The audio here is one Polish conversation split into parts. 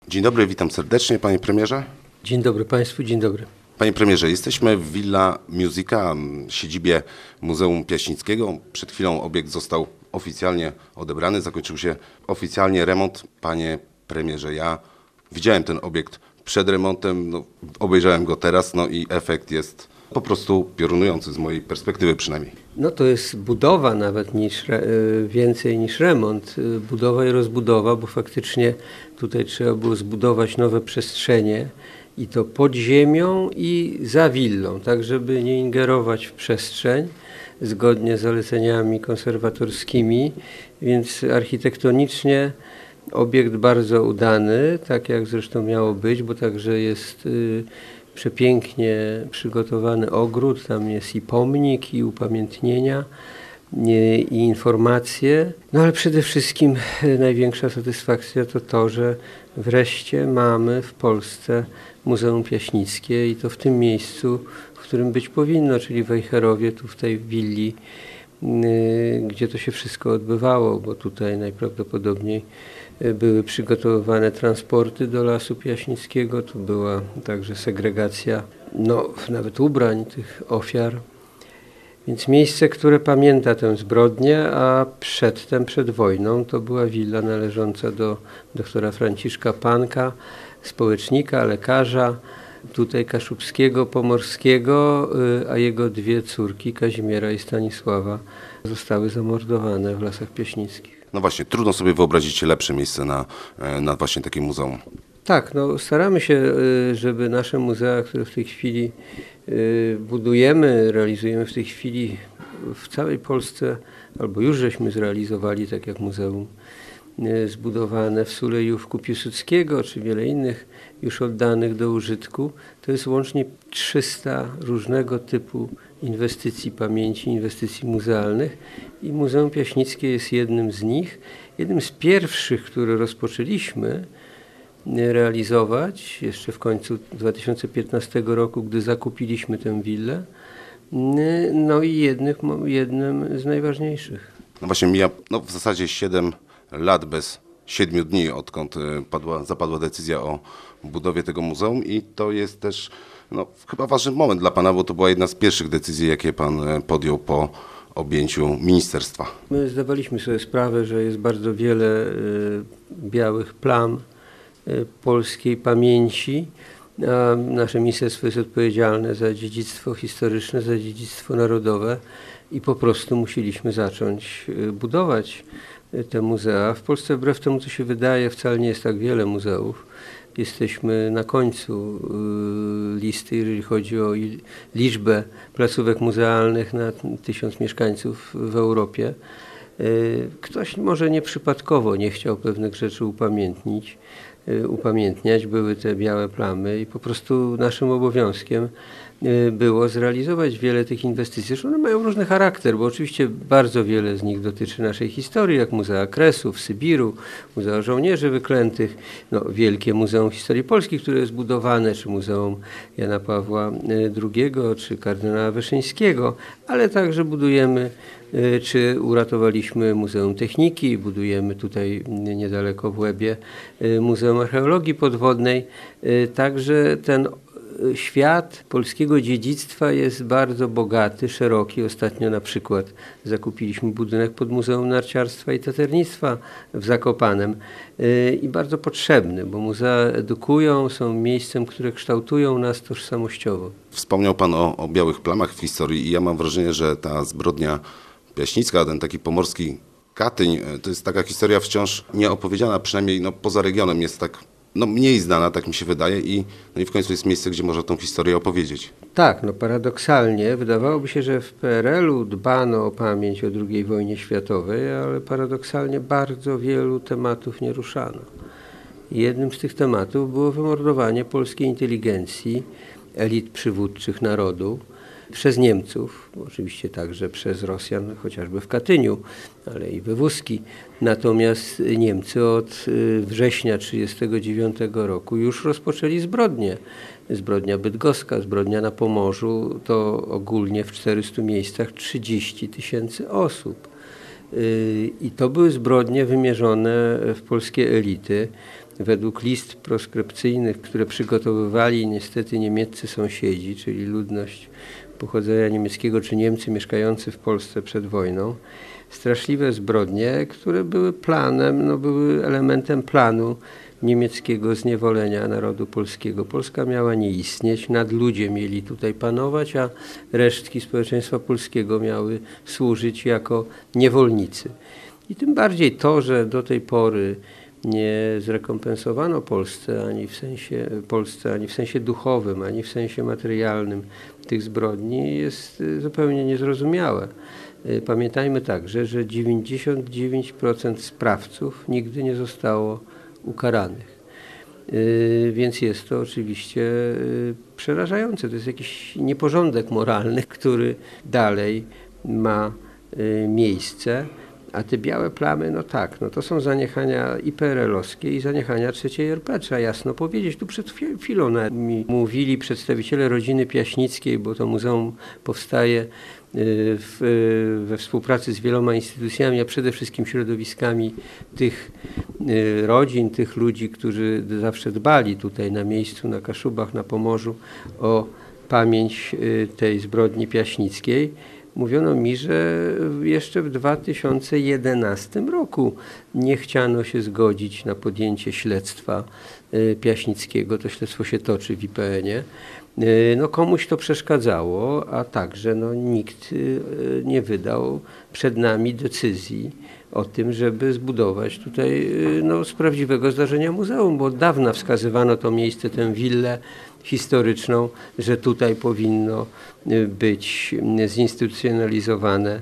Dzień dobry, witam serdecznie, panie premierze. Dzień dobry Państwu, dzień dobry. Panie premierze, jesteśmy w Villa Musica, siedzibie Muzeum Piaśnickiego. Przed chwilą obiekt został oficjalnie odebrany, zakończył się oficjalnie remont. Panie premierze, ja widziałem ten obiekt przed remontem, obejrzałem go teraz, i efekt jest po prostu piorunujący z mojej perspektywy przynajmniej. To jest budowa nawet więcej niż remont. Budowa i rozbudowa, bo faktycznie tutaj trzeba było zbudować nowe przestrzenie i to pod ziemią i za willą, tak żeby nie ingerować w przestrzeń zgodnie z zaleceniami konserwatorskimi, więc architektonicznie obiekt bardzo udany, tak jak zresztą miało być, bo także jest przepięknie przygotowany ogród, tam jest i pomnik, i upamiętnienia, i informacje. Ale przede wszystkim największa satysfakcja to, że wreszcie mamy w Polsce Muzeum Piaśnickie i to w tym miejscu, w którym być powinno, czyli w Wejherowie, tu w tej willi, gdzie to się wszystko odbywało, bo tutaj najprawdopodobniej były przygotowywane transporty do Lasu Piaśnickiego, tu była także segregacja, nawet ubrań tych ofiar. Więc miejsce, które pamięta tę zbrodnię, a przed wojną to była willa należąca do doktora Franciszka Panka, społecznika, lekarza, tutaj kaszubskiego, pomorskiego, a jego dwie córki, Kazimiera i Stanisława, zostały zamordowane w Lasach Piaśnickich. Właśnie, trudno sobie wyobrazić lepsze miejsce na właśnie takie muzeum. Tak, staramy się, żeby nasze muzea, które w tej chwili budujemy, realizujemy w tej chwili w całej Polsce, albo już żeśmy zrealizowali, tak jak muzeum zbudowane w Sulejówku Piłsudskiego, czy wiele innych już oddanych do użytku. To jest łącznie 300 różnego typu inwestycji pamięci, inwestycji muzealnych i Muzeum Piaśnickie jest jednym z nich. Jednym z pierwszych, które rozpoczęliśmy realizować jeszcze w końcu 2015 roku, gdy zakupiliśmy tę willę, i jednym z najważniejszych. Właśnie mija w zasadzie 7 lat bez 7 dni, odkąd zapadła decyzja o budowie tego muzeum i to jest też chyba ważny moment dla pana, bo to była jedna z pierwszych decyzji, jakie pan podjął po objęciu ministerstwa. My zdawaliśmy sobie sprawę, że jest bardzo wiele białych plam polskiej pamięci, a nasze ministerstwo jest odpowiedzialne za dziedzictwo historyczne, za dziedzictwo narodowe i po prostu musieliśmy zacząć budować te muzea. W Polsce, wbrew temu, co się wydaje, wcale nie jest tak wiele muzeów. Jesteśmy na końcu listy, jeżeli chodzi o liczbę placówek muzealnych na 1000 mieszkańców w Europie. Ktoś może nieprzypadkowo nie chciał pewnych rzeczy upamiętniać, były te białe plamy i po prostu naszym obowiązkiem było zrealizować wiele tych inwestycji. Zresztą one mają różny charakter, bo oczywiście bardzo wiele z nich dotyczy naszej historii, jak Muzea Kresów, Sybiru, Muzea Żołnierzy Wyklętych, Wielkie Muzeum Historii Polski, które jest budowane, czy Muzeum Jana Pawła II, czy kardynała Wyszyńskiego, ale także budujemy, czy uratowaliśmy Muzeum Techniki, budujemy tutaj niedaleko w Łebie Muzeum Archeologii Podwodnej. Także ten świat polskiego dziedzictwa jest bardzo bogaty, szeroki. Ostatnio na przykład zakupiliśmy budynek pod Muzeum Narciarstwa i Taternictwa w Zakopanem i bardzo potrzebny, bo muzea edukują, są miejscem, które kształtują nas tożsamościowo. Wspomniał pan o białych plamach w historii i ja mam wrażenie, że ta zbrodnia piaśnicka, ten taki pomorski Katyń, to jest taka historia wciąż nieopowiedziana, przynajmniej poza regionem jest tak mniej znana, tak mi się wydaje i w końcu jest miejsce, gdzie można tą historię opowiedzieć. Tak, paradoksalnie wydawałoby się, że w PRL-u dbano o pamięć o II wojnie światowej, ale paradoksalnie bardzo wielu tematów nie ruszano. Jednym z tych tematów było wymordowanie polskiej inteligencji, elit przywódczych narodu przez Niemców, oczywiście także przez Rosjan, chociażby w Katyniu, ale i we Wódzki. Natomiast Niemcy od września 1939 roku już rozpoczęli zbrodnie. Zbrodnia bydgoska, zbrodnia na Pomorzu, to ogólnie w 400 miejscach 30 000 osób. I to były zbrodnie wymierzone w polskie elity. według list proskrypcyjnych, które przygotowywali niestety niemieccy sąsiedzi, czyli ludność pochodzenia niemieckiego czy Niemcy mieszkający w Polsce przed wojną, straszliwe zbrodnie, które były planem, były elementem planu niemieckiego zniewolenia narodu polskiego. Polska miała nie istnieć, nadludzie mieli tutaj panować, a resztki społeczeństwa polskiego miały służyć jako niewolnicy. I tym bardziej to, że do tej pory nie zrekompensowano Polsce ani w sensie duchowym, ani w sensie materialnym tych zbrodni, jest zupełnie niezrozumiałe. Pamiętajmy także, że 99% sprawców nigdy nie zostało ukaranych. Więc jest to oczywiście przerażające. To jest jakiś nieporządek moralny, który dalej ma miejsce. A te białe plamy, to są zaniechania i PRL-owskie, i zaniechania III RP. Trzeba jasno powiedzieć. Tu przed chwilą mi mówili przedstawiciele rodziny Piaśnickiej, bo to muzeum powstaje we współpracy z wieloma instytucjami, a przede wszystkim środowiskami tych rodzin, tych ludzi, którzy zawsze dbali tutaj na miejscu, na Kaszubach, na Pomorzu o pamięć tej zbrodni piaśnickiej. Mówiono mi, że jeszcze w 2011 roku nie chciano się zgodzić na podjęcie śledztwa Piaśnickiego. To śledztwo się toczy w IPN-ie. Komuś to przeszkadzało, a także nikt nie wydał przed nami decyzji o tym, żeby zbudować tutaj z prawdziwego zdarzenia muzeum, bo od dawna wskazywano to miejsce, tę willę historyczną, że tutaj powinno być zinstytucjonalizowane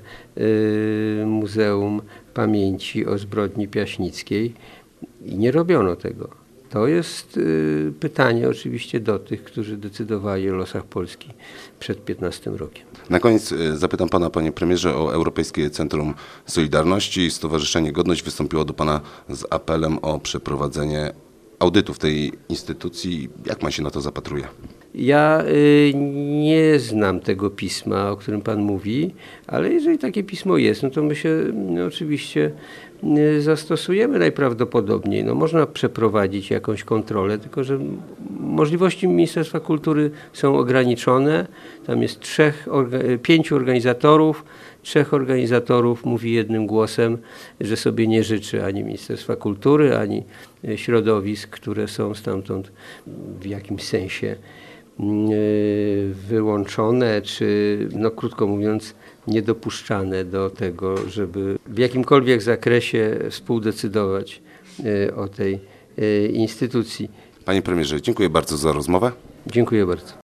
Muzeum Pamięci o Zbrodni Piaśnickiej i nie robiono tego. To jest pytanie oczywiście do tych, którzy decydowali o losach Polski przed 15 rokiem. Na koniec zapytam pana, panie premierze, o Europejskie Centrum Solidarności. Stowarzyszenie Godność wystąpiło do pana z apelem o przeprowadzenie audytu w tej instytucji. Jak pan się na to zapatruje? Ja nie znam tego pisma, o którym pan mówi, ale jeżeli takie pismo jest, to my się oczywiście zastosujemy najprawdopodobniej. Można przeprowadzić jakąś kontrolę, tylko że możliwości Ministerstwa Kultury są ograniczone. Tam jest 5 organizatorów. 3 organizatorów mówi jednym głosem, że sobie nie życzy ani Ministerstwa Kultury, ani środowisk, które są stamtąd w jakimś sensie wyłączone, czy krótko mówiąc niedopuszczane do tego, żeby w jakimkolwiek zakresie współdecydować o tej instytucji. Panie premierze, dziękuję bardzo za rozmowę. Dziękuję bardzo.